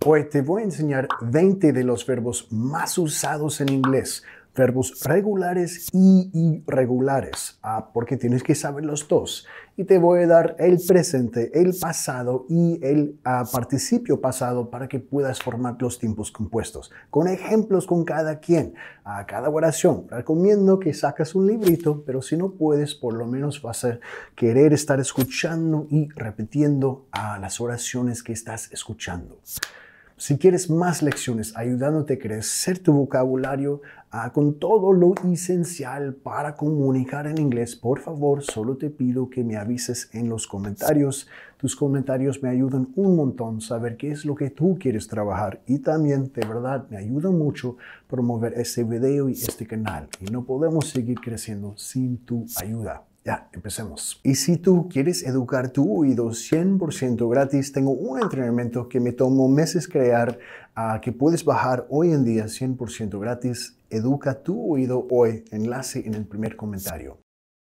Hoy te voy a enseñar 20 de los verbos más usados en inglés. Verbos regulares y irregulares, porque tienes que saber los dos. Y te voy a dar el presente, el pasado y el participio pasado para que puedas formar los tiempos compuestos. Con ejemplos con cada quien, a cada oración. Recomiendo que saques un librito, pero si no puedes, por lo menos vas a querer estar escuchando y repitiendo las oraciones que estás escuchando. Si quieres más lecciones ayudándote a crecer tu vocabulario con todo lo esencial para comunicar en inglés, por favor, solo te pido que me avises en los comentarios. Tus comentarios me ayudan un montón a saber qué es lo que tú quieres trabajar y también, de verdad, me ayuda mucho promover este video y este canal. Y no podemos seguir creciendo sin tu ayuda. Ya, empecemos. Y si tú quieres educar tu oído 100% gratis, tengo un entrenamiento que me tomó meses crear, que puedes bajar hoy en día 100% gratis. Educa tu oído hoy. Enlace en el primer comentario.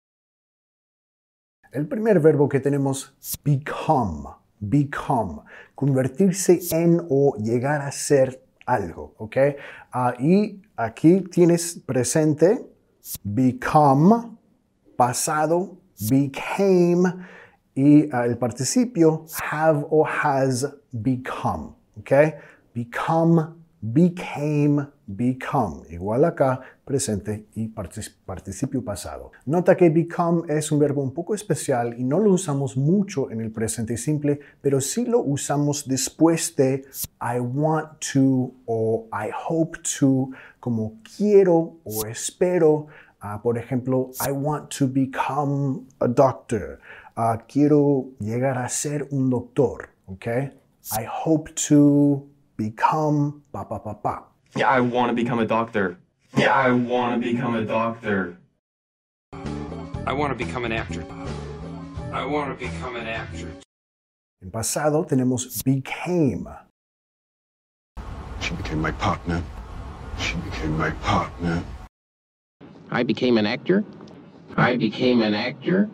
El primer verbo que tenemos, become. Become. Convertirse en o llegar a ser algo, ¿ok? Y aquí tienes presente, become. Pasado, became, y el participio, have o has become, ¿ok? Become, became, become. Igual acá, presente y participio pasado. Nota que become es un verbo un poco especial y no lo usamos mucho en el presente simple, pero sí lo usamos después de I want to o I hope to, como quiero o espero. Por ejemplo, I want to become a doctor. Quiero llegar a ser un doctor, ¿ok? I hope to become pa. Yeah, I want to become a doctor. Yeah, I want to become a doctor. I want to become an actor. I want to become an actor. En pasado tenemos became. She became my partner. She became my partner. I became an actor. I became an actor.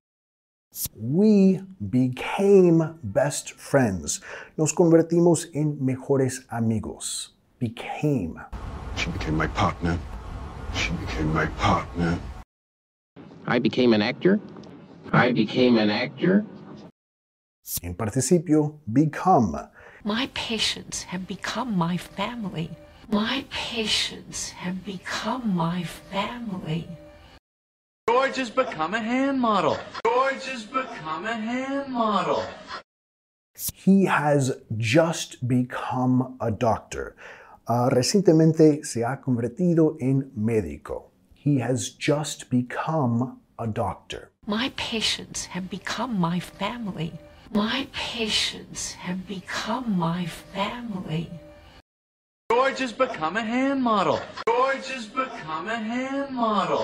We became best friends. Nos convertimos en mejores amigos. Became. She became my partner. She became my partner. I became an actor. I became an actor. En participio, become. My patients have become my family. My patients have become my family. George has become a hand model. George has become a hand model. He has just become a doctor. Recientemente se ha convertido en médico. He has just become a doctor. My patients have become my family. My patients have become my family. George has become a hand model. George has become a hand model.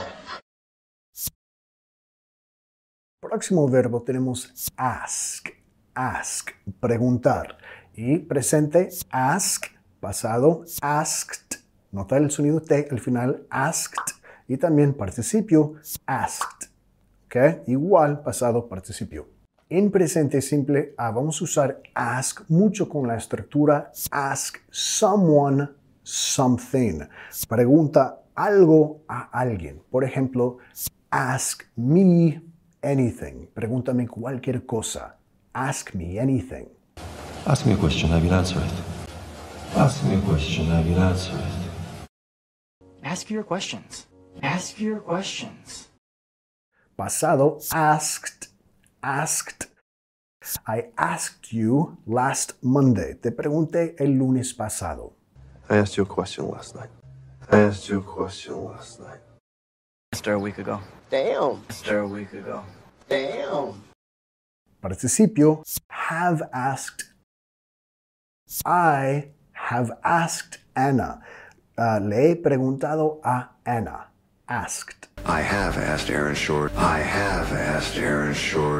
Próximo verbo tenemos ask. Ask, preguntar. Y presente, ask. Pasado, asked. Nota el sonido T al final, asked. Y también participio, asked. ¿Ok? Igual, pasado, participio. En presente simple, vamos a usar ask mucho con la estructura ask someone something. Pregunta algo a alguien. Por ejemplo, ask me anything. Pregúntame cualquier cosa. Ask me anything. Ask me a question, I will answer it. Ask me a question, I will answer it. Ask your questions. Ask your questions. Pasado, asked. Asked. I asked you last Monday. Te pregunté el lunes pasado. I asked you a question last night. I asked you a question last night. Asked her a week ago. Damn. Asked her a week ago. Damn. Participio, have asked. I have asked Anna. Le he preguntado a Anna. Asked. I have asked Aaron Short. I have asked Aaron Short.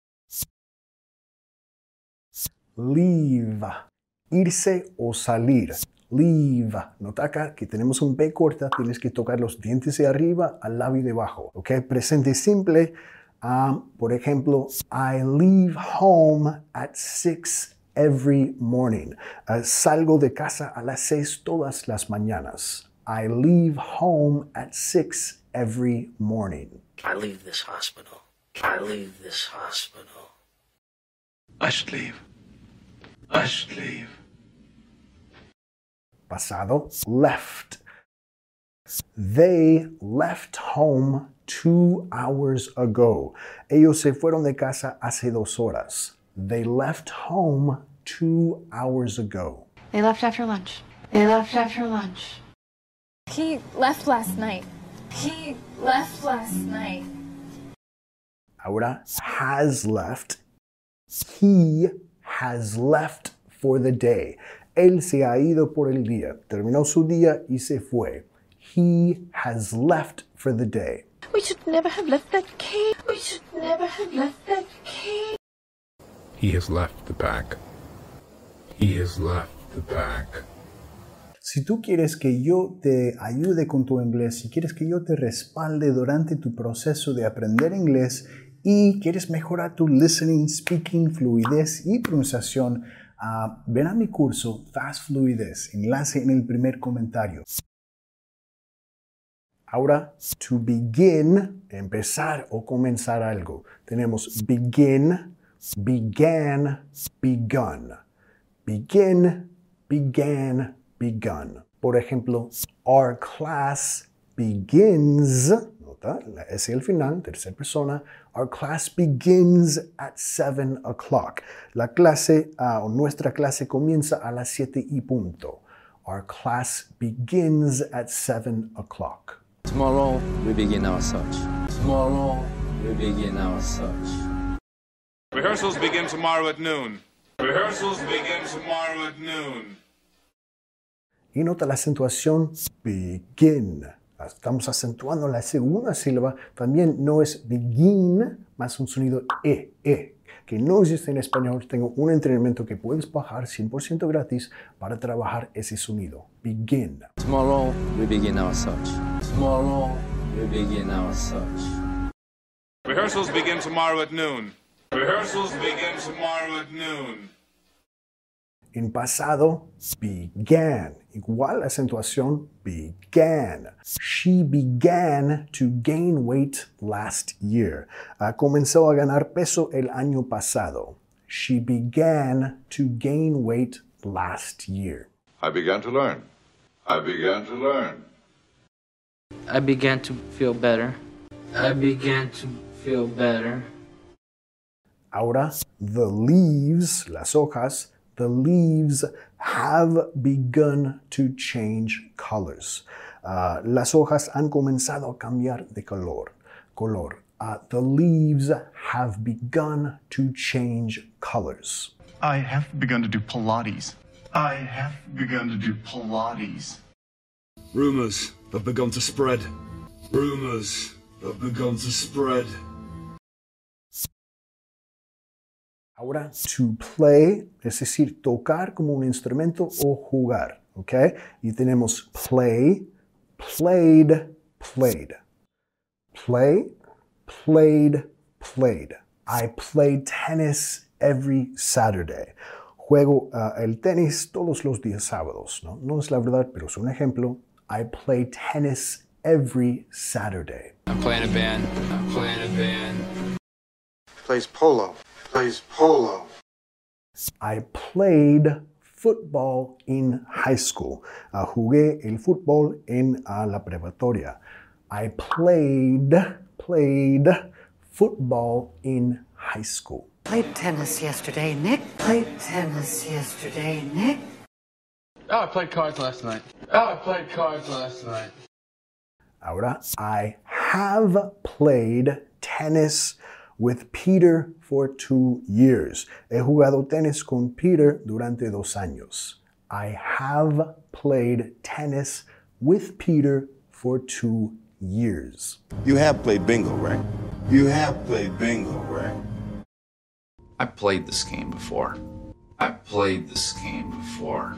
Leave. Irse o salir. Leave. Nota acá que tenemos un B corta, tienes que tocar los dientes de arriba al labio de abajo. ¿Ok? Presente simple. Por ejemplo, I leave home at 6 every morning. Salgo de casa a las 6 todas las mañanas. I leave home at 6 every morning. I leave this hospital. I leave this hospital. I should leave. I should leave. Pasado, left. They left home 2 hours ago. Ellos se fueron de casa hace 2 horas. They left home 2 hours ago. They left after lunch. They left after lunch. He left last night. He left last night. Ahora, has left. He has left for the day. Él se ha ido por el día. Terminó su día y se fue. He has left for the day. We should never have left that cave. We should never have left that cave. He has left the pack. He has left the pack. Si tú quieres que yo te ayude con tu inglés, si quieres que yo te respalde durante tu proceso de aprender inglés y quieres mejorar tu listening, speaking, fluidez y pronunciación, ven a mi curso Fast Fluidez, enlace en el primer comentario. Ahora, to begin, empezar o comenzar algo. Tenemos begin, began, begun. Begin, began, begun. Por ejemplo, our class begins, nota, la S al final, tercera persona, our class begins at 7 o'clock. La clase, o nuestra clase comienza a las 7 y punto. Our class begins at 7 o'clock. Tomorrow we begin our search. Tomorrow we begin our search. Rehearsals begin tomorrow at noon. Rehearsals begin tomorrow at noon. Y nota la acentuación begin. Estamos acentuando la segunda sílaba. También no es begin, más un sonido e, que no existe en español. Tengo un entrenamiento que puedes bajar 100% gratis para trabajar ese sonido. Begin. Tomorrow we begin our search. Tomorrow we begin our search. Rehearsals begin tomorrow at noon. Rehearsals begin tomorrow at noon. En pasado, began. Igual acentuación, began. She began to gain weight last year. Comenzó a ganar peso el año pasado. She began to gain weight last year. I began to learn. I began to learn. I began to feel better. I began to feel better. Ahora, the leaves, las hojas, the leaves have begun to change colors. Las hojas han comenzado a cambiar de color. The leaves have begun to change colors. I have begun to do Pilates. I have begun to do Pilates. Rumors have begun to spread. Rumors have begun to spread. Ahora, to play, es decir, tocar como un instrumento o jugar, ¿ok? Y tenemos play, played, played. Play, played, played. I play tennis every Saturday. Juego el tenis todos los días sábados, ¿no? No es la verdad, pero es un ejemplo. I play tennis every Saturday. I'm playing a band. I'm playing a band. Plays polo. Plays polo. I played football in high school. Jugué el fútbol en la preparatoria. I played football in high school. Played tennis yesterday, Nick. Played tennis yesterday, Nick. Oh, I played cards last night. Oh, I played cards last night. Ahora, I have played tennis with Peter for 2 years. He jugado tenis con Peter durante 2 años. I have played tennis with Peter for 2 years. You have played bingo, right? You have played bingo, right? I played this game before. I played this game before.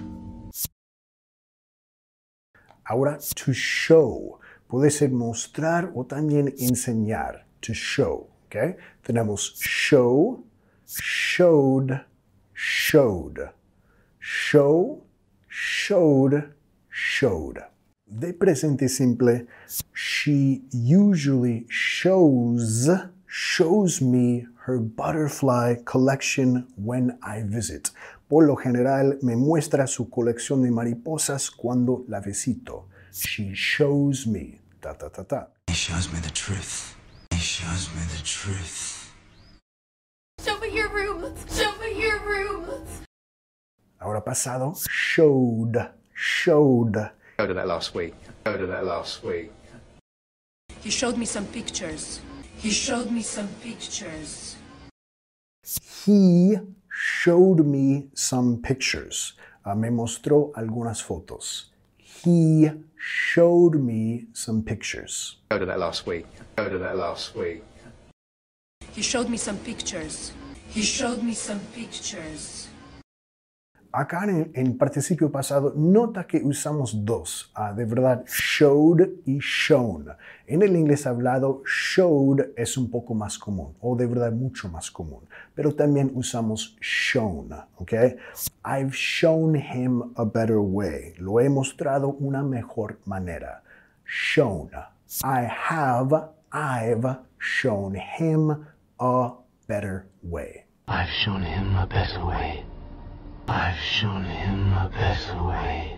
Ahora, to show. Puede ser mostrar o también enseñar. To show. Okay? Tenemos show, showed, showed. Show, showed, showed. De presente simple, she usually shows me her butterfly collection when I visit. Por lo general, me muestra su colección de mariposas cuando la visito. She shows me. Ta, ta, ta, ta. He shows me the truth. He shows me the truth. Show me your room. Show me your room. Ahora pasado, showed. Go to that last week. He showed me some pictures. He showed me some pictures. He showed me some pictures. Me mostró algunas fotos. He showed me some pictures. Go to that last week. He showed me some pictures. He showed me some pictures. Acá en participio pasado, nota que usamos dos, de verdad, showed y shown. En el inglés hablado, showed es un poco más común, o de verdad mucho más común, pero también usamos shown, ¿ok? I've shown him a better way. Lo he mostrado una mejor manera. Shown. I've shown him a better way. I've shown him a better way. I've shown him a better way.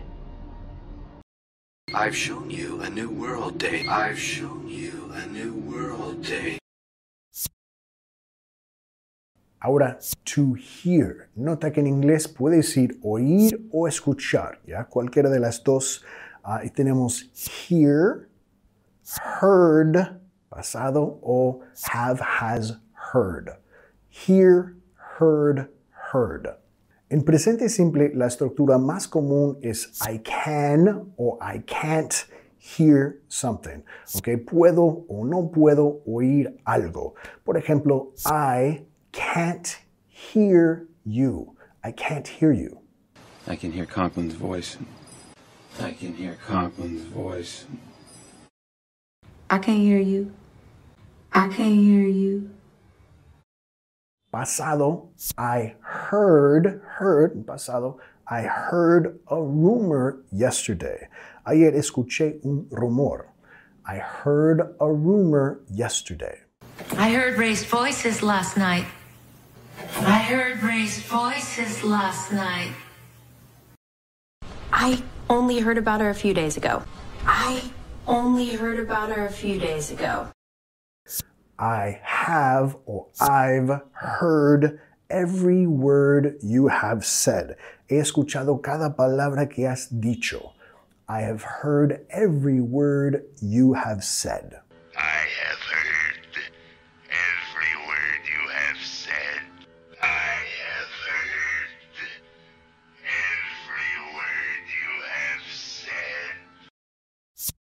I've shown you a new world, Dave. I've shown you a new world, Dave. Ahora, to hear. Nota que en inglés puede decir oír o escuchar, ¿ya? Cualquiera de las dos. Y tenemos hear, heard, pasado, o have, has, heard. Hear, heard, heard. En presente simple, la estructura más común es I can o I can't hear something. ¿Okay? Puedo o no puedo oír algo. Por ejemplo, I can't hear you. I can't hear you. I can hear Conklin's voice. I can hear Conklin's voice. I can't hear you. I can't hear you. Pasado, I heard, pasado, I heard a rumor yesterday. Ayer escuché un rumor. I heard a rumor yesterday. I heard raised voices last night. I heard raised voices last night. I only heard about her a few days ago. I only heard about her a few days ago. I have or I've heard every word you have said. He escuchado cada palabra que has dicho. I have heard every word you have said. I have heard every word you have said. I have heard every word you have said.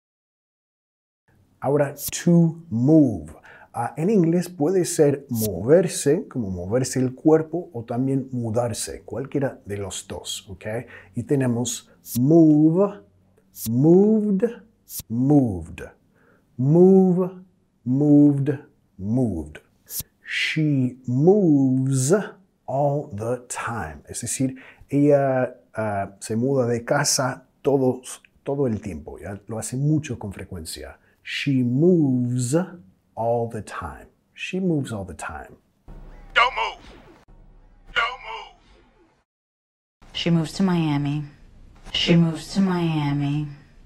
Ahora, to move. En inglés puede ser moverse, como moverse el cuerpo, o también mudarse, cualquiera de los dos, ¿ok? Y tenemos move, moved, moved. Move, moved, moved. She moves all the time. Es decir, ella se muda de casa todo el tiempo, ¿ya? Lo hace mucho con frecuencia. She moves all the time. She moves all the time. Don't move. Don't move. She moves to Miami. She moves to Miami.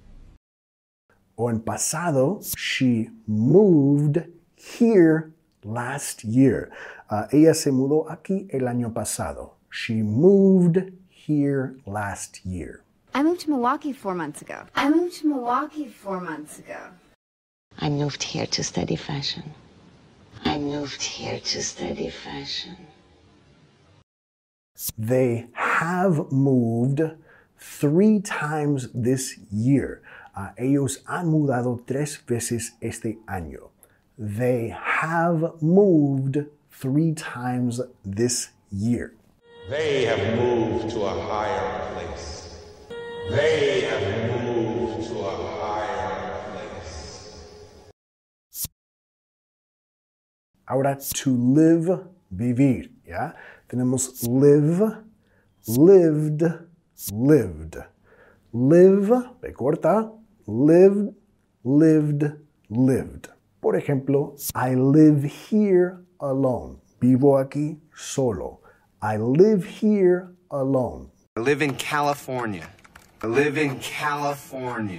O en pasado, she moved here last year. Ella se mudó aquí el año pasado. She moved here last year. I moved to Milwaukee 4 months ago. I moved to Milwaukee 4 months ago. I moved here to study fashion. I moved here to study fashion. They have moved 3 times this year. Ellos han mudado 3 veces este año. They have moved 3 times this year. They have moved to a higher place. They have moved to a higher place. Ahora, to live vivir, ¿ya? Tenemos live, lived, lived. Live, P corta, lived, lived, lived. Por ejemplo, I live here alone. Vivo aquí solo. I live here alone. I live in California. I live in California.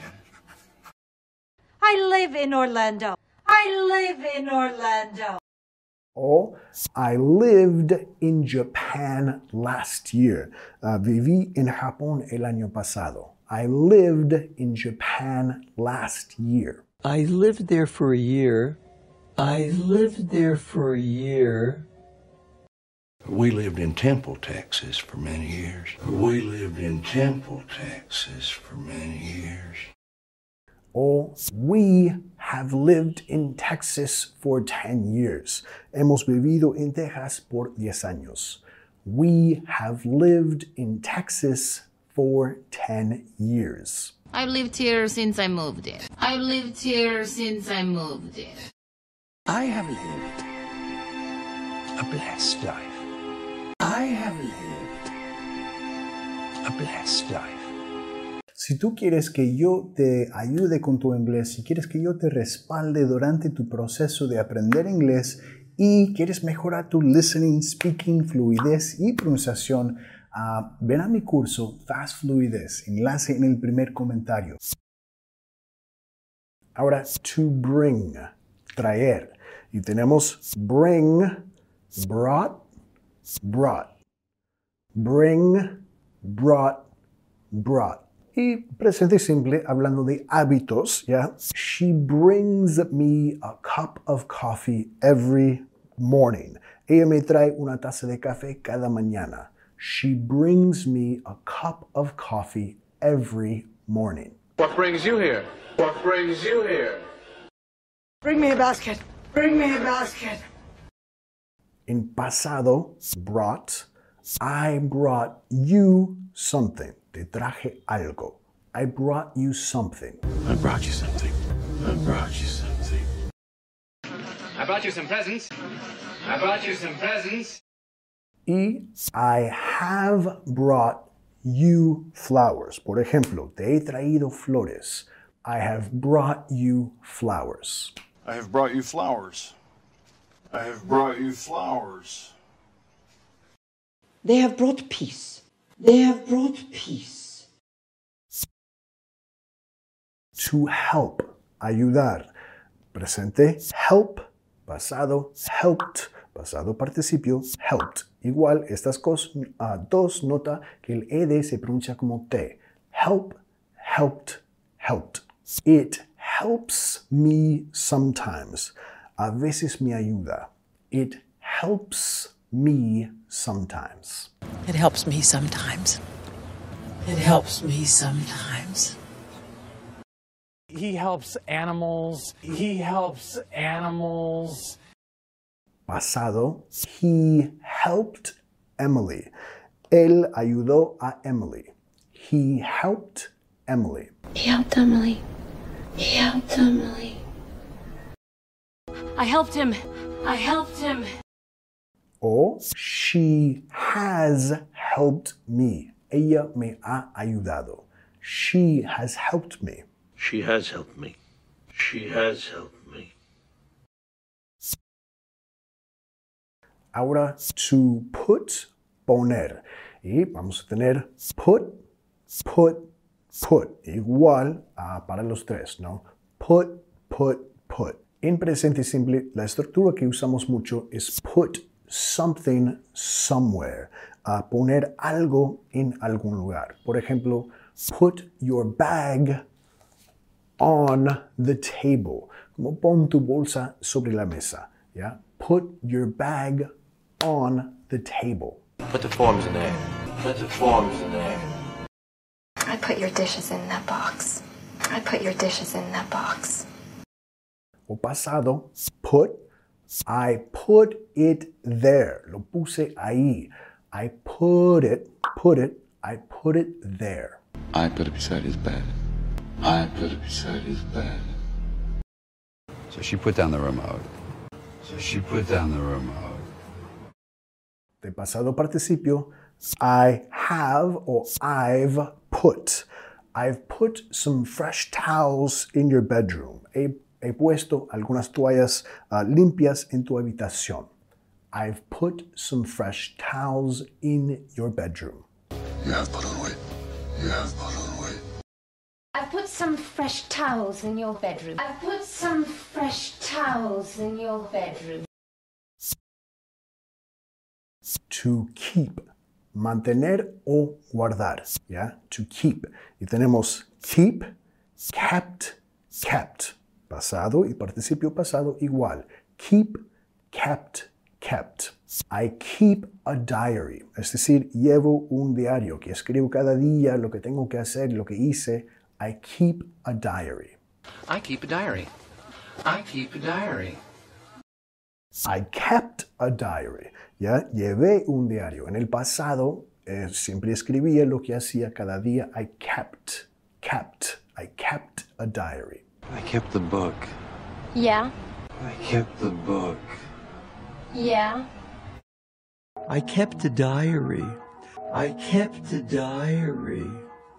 I live in Orlando. I live in Orlando. O I lived in Japan last year. Viví en Japón el año pasado. I lived in Japan last year. I lived there for a year. I lived there for a year. We lived in Temple, Texas for many years. We lived in Temple, Texas for many years. O we have lived in Texas for 10 years. Hemos vivido en Texas por 10 años. We have lived in Texas for 10 years. I've lived here since I moved in. I've lived here since I moved in. I have lived a blessed life. I have lived a blessed life. Si tú quieres que yo te ayude con tu inglés, si quieres que yo te respalde durante tu proceso de aprender inglés y quieres mejorar tu listening, speaking, fluidez y pronunciación, ven a mi curso Fast Fluidez, enlace en el primer comentario. Ahora, to bring, traer. Y tenemos bring, brought, brought. Bring, brought, brought. Y presente simple, hablando de hábitos, ¿ya? She brings me a cup of coffee every morning. Ella me trae una taza de café cada mañana. She brings me a cup of coffee every morning. What brings you here? What brings you here? Bring me a basket. Bring me a basket. En pasado, brought, I brought you something. Te traje algo. I brought you something. I brought you something. I brought you something. I brought you some presents. I brought you some presents. Y I have brought you flowers. Por ejemplo, te he traído flores. I have brought you flowers. I have brought you flowers. I have brought you flowers. They have brought peace. They have brought peace. To help, ayudar. Presente, help. Pasado, helped. Pasado participio, helped. Igual, estas dos nota que el ed se pronuncia como t. Help, helped, helped. It helps me sometimes. A veces me ayuda. It helps me sometimes. It helps me sometimes. It helps me sometimes. He helps animals. He helps animals. Pasado, he helped Emily. Él ayudó a Emily. He helped Emily. He helped Emily. He helped Emily. I helped him. I helped him. O she has helped me. Ella me ha ayudado. She has helped me. She has helped me. She has helped me. Ahora, to put, poner. Y vamos a tener put, put, put. Igual para los tres, ¿no? Put, put, put. En presente simple, la estructura que usamos mucho es put something somewhere. Poner algo en algún lugar. Por ejemplo, put your bag on the table. Como pon tu bolsa sobre la mesa. ¿Ya? Put your bag on the table. Put the forms in there. Put the forms in there. I put your dishes in that box. I put your dishes in that box. O pasado, put, I put it there. Lo puse ahí. I put it, I put it there. I put it beside his bed. I put it beside his bed. So she put down the remote. So she put down the remote. De pasado participio, I have o I've put. I've put some fresh towels in your bedroom. He puesto algunas toallas limpias en tu habitación. I've put some fresh towels in your bedroom. You have put on weight. You have put on weight. I've put some fresh towels in your bedroom. I've put some fresh towels in your bedroom. To keep. Mantener o guardar. ¿Ya? To keep. Y tenemos keep, kept, kept. Pasado y participio pasado igual. Keep, kept, kept. I keep a diary. Es decir, llevo un diario que escribo cada día lo que tengo que hacer, lo que hice. I keep a diary. I keep a diary. I keep a diary. I kept a diary. Ya llevé un diario. En el pasado siempre escribía lo que hacía cada día. I kept. I kept a diary. I kept the book. Yeah. I kept the book. Yeah. I kept a diary. I kept a diary.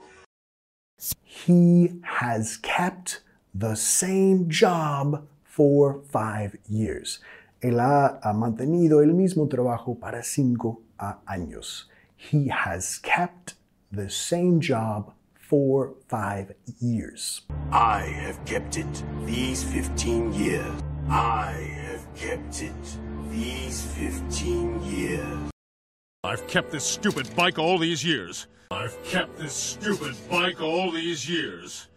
He has kept the same job for 5 years. Él ha mantenido el mismo trabajo para 5 años. He has kept the same job for 5 years. I have kept it these 15 years. I have kept it these 15 years. I've kept this stupid bike all these years. I've kept this stupid bike all these years.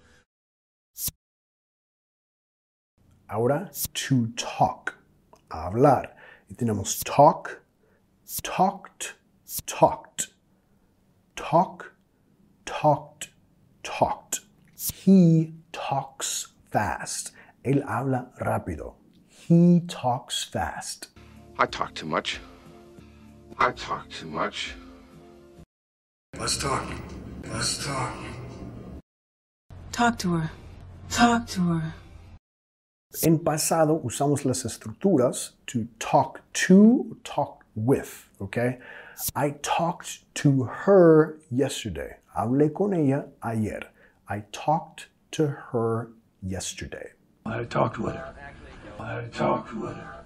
Ahora, to talk. Hablar. Y tenemos talk, talked, talked. Talk, talked, talked. He talks fast. Él habla rápido. He talks fast. I talk too much. I talk too much. Let's talk. Let's talk. Talk to her. Talk to her. En pasado usamos las estructuras to talk to, talk with, okay? I talked to her yesterday. Hablé con ella ayer. I talked to her yesterday. I talked with her. I talked with her.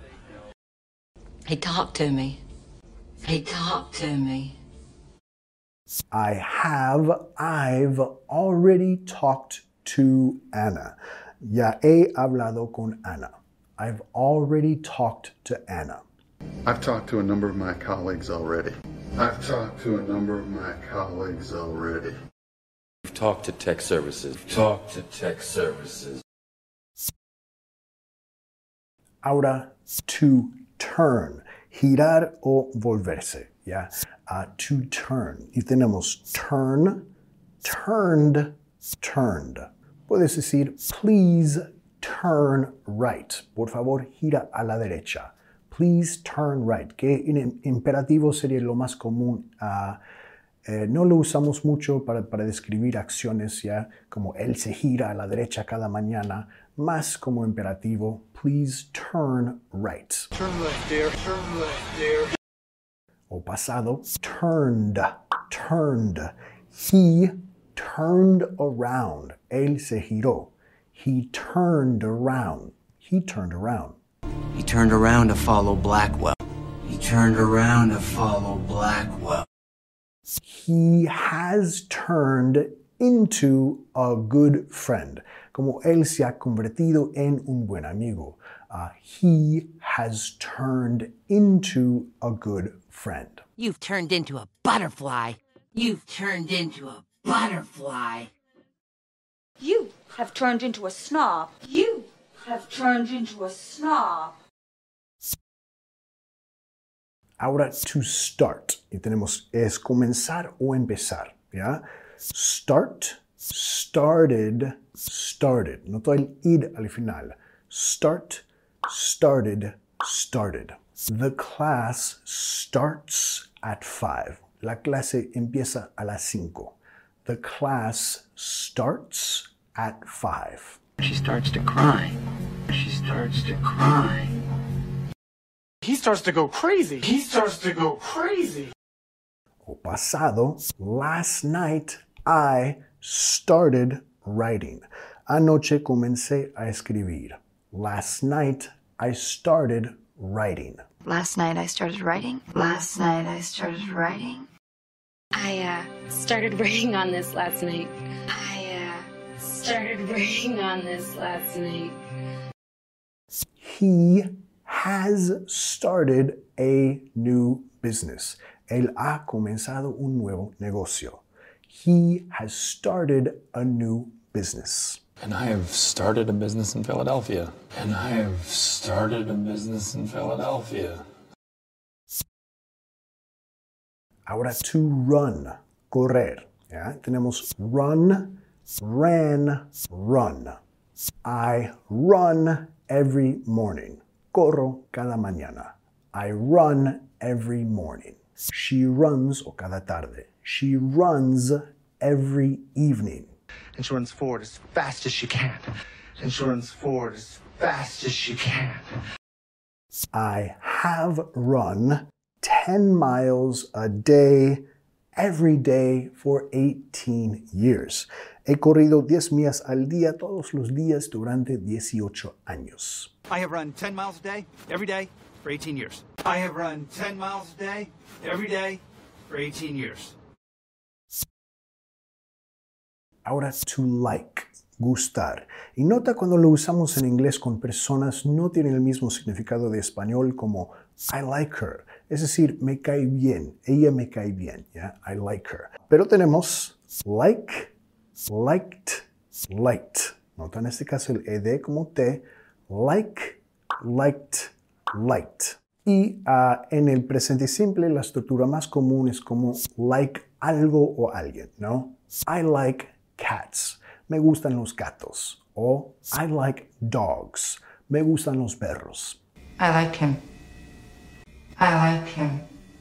He talked to me. He talked to me. I've already talked to Anna. Ya he hablado con Ana. I've already talked to Anna. I've talked to a number of my colleagues already. I've talked to a number of my colleagues already. We've talked to tech services. We've talked to tech services. Ahora, to turn. Girar o volverse. ¿Ya? To turn. Y tenemos turn, turned, turned. Puedes decir, please turn right. Por favor, gira a la derecha. Please turn right. Que en imperativo sería lo más común. No lo usamos mucho para describir acciones, ya como él se gira a la derecha cada mañana. Más como imperativo, please turn right. Turn left, dear. Turn left, dear. O pasado, turned, turned. He turned around. Él se giró. He turned around. He turned around. He turned around to follow Blackwell. He turned around to follow Blackwell. He has turned into a good friend. Como él se ha convertido en un buen amigo. He has turned into a good friend. You've turned into a butterfly. You've turned into a butterfly. You have turned into a snob. You have turned into a snob. Ahora, to start. Y tenemos, es comenzar o empezar. ¿Ya? Start, started, started. Noto el id al final. Start, started, started. The class starts at 5. La clase empieza a las 5. The class starts at 5. She starts to cry. She starts to cry. He starts to go crazy. He starts to go crazy. O pasado, last night I started writing. Anoche comencé a escribir. Last night I started writing. Last night I started writing. Last night I started writing. I started working on this last night. Started working on this last night. He has started a new business. Él ha comenzado un nuevo negocio. He has started a new business. And I have started a business in Philadelphia. And I have started a business in Philadelphia. Ahora to run, correr. ¿Ya? Tenemos run, ran, run. I run every morning. Corro cada mañana. I run every morning. She runs, o cada tarde. She runs every evening. And she runs forward as fast as she can. And she runs forward as fast as she can. I have run 10 miles a day, every day for 18 years. He corrido 10 millas al día, todos los días durante 18 años. I have run 10 miles a day, every day, for 18 years. I have run 10 miles a day, every day, for 18 years. Ahora to like, gustar. Y nota cuando lo usamos en inglés con personas no tiene el mismo significado de español como I like her. Es decir, me cae bien, ella me cae bien, ¿ya? I like her. Pero tenemos like, liked, liked. Nota en este caso el ed como t, like, liked, liked. Y en el presente simple la estructura más común es como like algo o alguien, ¿no? I like cats. Me gustan los gatos. O I like dogs. Me gustan los perros. I like him. I like him.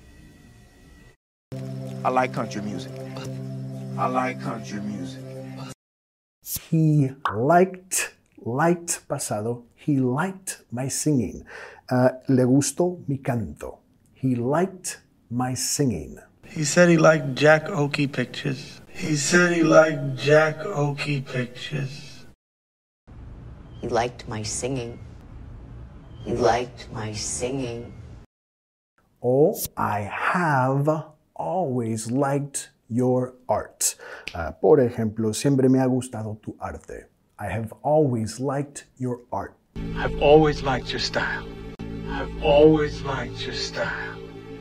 I like country music. I like country music. He liked pasado. He liked my singing. Le gustó mi canto. He liked my singing. He said he liked Jack Oakey pictures. He said he liked Jack Oakey pictures. He liked my singing. He liked my singing. O I have always liked your art. Por ejemplo, siempre me ha gustado tu arte. I have always liked your art. I've always liked your style. I've always liked your style.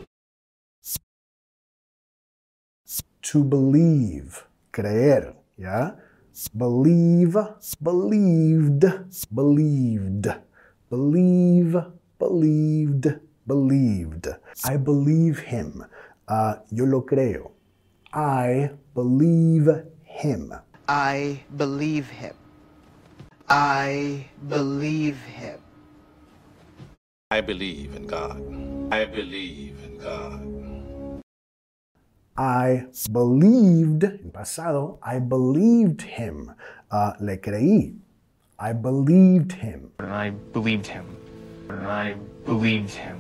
To believe, creer, ¿ya? Believe, believed, believed. Believe, believed, believed. I believe him. Yo lo creo. I believe him. I believe him. I believe him. I believe in God. I believe in God. I believed, en pasado, I believed him. Le creí. I believed him. And I believed him. And I believed him.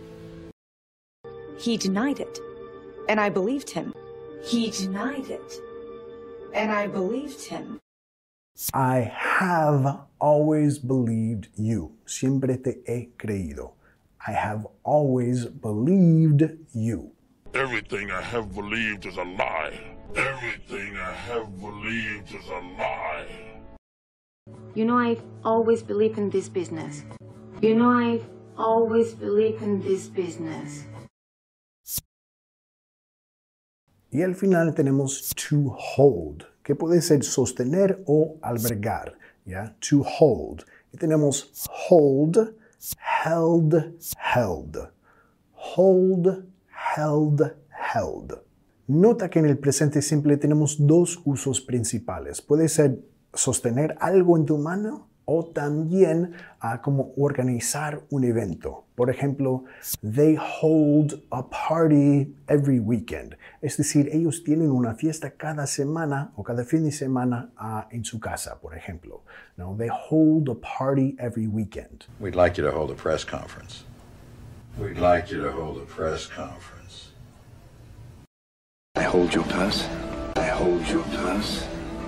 He denied it, and I believed him. He denied it, and I believed him. I have always believed you. Siempre te he creído. I have always believed you. Everything I have believed is a lie. Everything I have believed is a lie. You know, I've always believed in this business. You know, I've always believed in this business. Y al final tenemos to hold, que puede ser sostener o albergar, ¿ya? To hold. Y tenemos hold, held, held. Hold, held, held. Nota que en el presente simple tenemos dos usos principales. Puede ser sostener algo en tu mano o también como organizar un evento. Por ejemplo, they hold a party every weekend. Es decir, ellos tienen una fiesta cada semana o cada fin de semana en su casa, por ejemplo. No, they hold a party every weekend. We'd like you to hold a press conference. We'd like you to hold a press conference. I hold your purse. I hold your purse.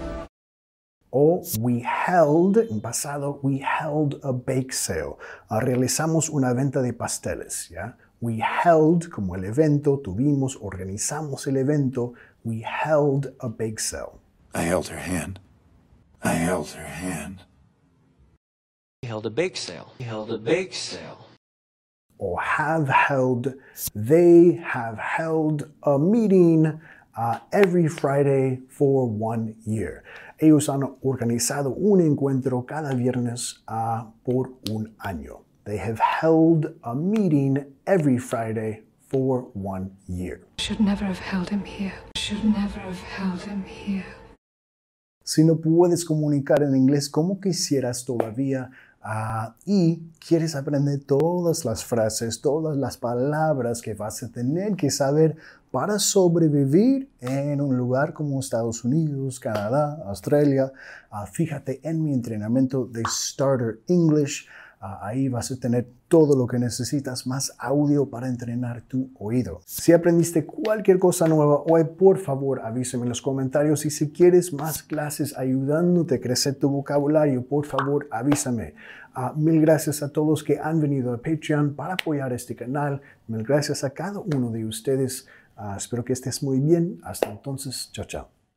O we held, en pasado, we held a bake sale. Realizamos una venta de pasteles, ¿ya? We held, como el evento, tuvimos, organizamos el evento. We held a bake sale. I held her hand. I held her hand. We held a bake sale. We held a bake sale. O have held, they have held a meeting every Friday for 1 year. Ellos han organizado un encuentro cada viernes por un año. They have held a meeting every Friday for 1 year. Should never have held him here. Should never have held him here. Si no puedes comunicar en inglés como quisieras todavía y quieres aprender todas las frases, todas las palabras que vas a tener que saber para sobrevivir en un lugar como Estados Unidos, Canadá, Australia, fíjate en mi entrenamiento de Starter English. Ahí vas a tener todo lo que necesitas, más audio para entrenar tu oído. Si aprendiste cualquier cosa nueva hoy, por favor avísame en los comentarios. Y si quieres más clases ayudándote a crecer tu vocabulario, por favor avísame. Mil gracias a todos que han venido a Patreon para apoyar este canal. Mil gracias a cada uno de ustedes. Espero que estés muy bien. Hasta entonces, chao, chao.